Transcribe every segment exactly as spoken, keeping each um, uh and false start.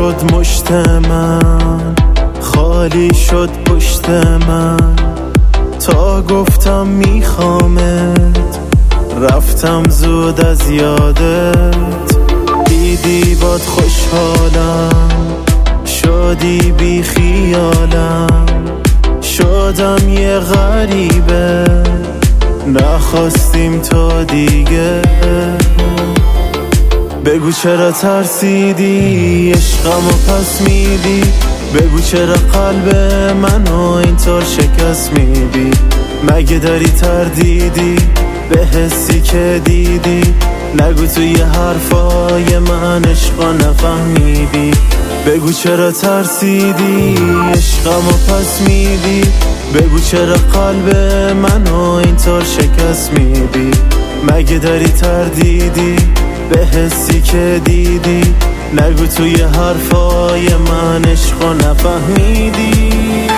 شد مشت من، خالی شد پشت من. تا گفتم میخوامت رفتم زود از یادت. دیدی باد خوشحالم، شدی بی خیالم. شدم یه غریبه، نخواستیم تا دیگه. بگو چرا ترسیدی، عشقمو پس میدی. بگو چرا قلب منو اینطور شکست میدی. مگه داری تردیدی به حسی که دیدی؟ نگو توی حرفای من عشقا نفهمیدی. بگو چرا ترسیدی، عشقمو پس میدی. بگو چرا قلب منو اینطور شکست میدی. مگه داری تردیدی به حسی که دیدی؟ نگو توی حرفای من عشقا نفهمیدی.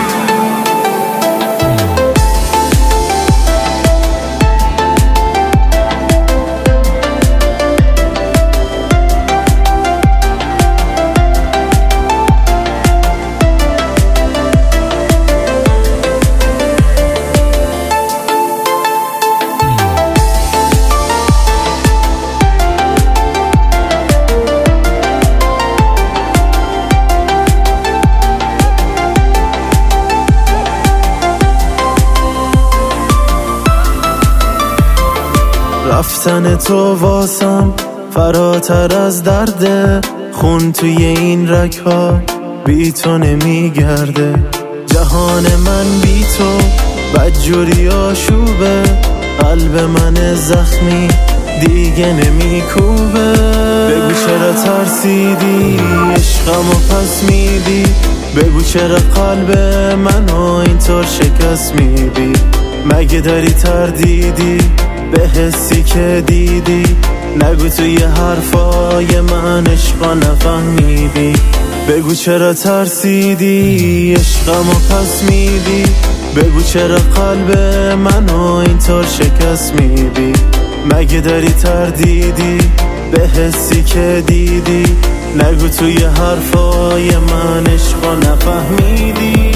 رفتن تو واسم فراتر از درده. خون توی این رگ‌ها بی تو نمیگرده. جهان من بی تو بدجوری آشوبه. قلب من زخمی دیگه نمیکوبه. بگو چرا ترسیدی، عشقمو پس میدی. بگو چرا قلب منو اینطور شکست میدی. مگه داری تردیدی به حسی که دیدی؟ نگو توی حرفای من عشقا نفهمیدی. بگو چرا ترسیدی، عشقمو پس میدی. بگو چرا قلب منو اینطور شکست میدی. مگه داری تردیدی به حسی که دیدی؟ نگو توی حرفای من عشقا نفهمیدی.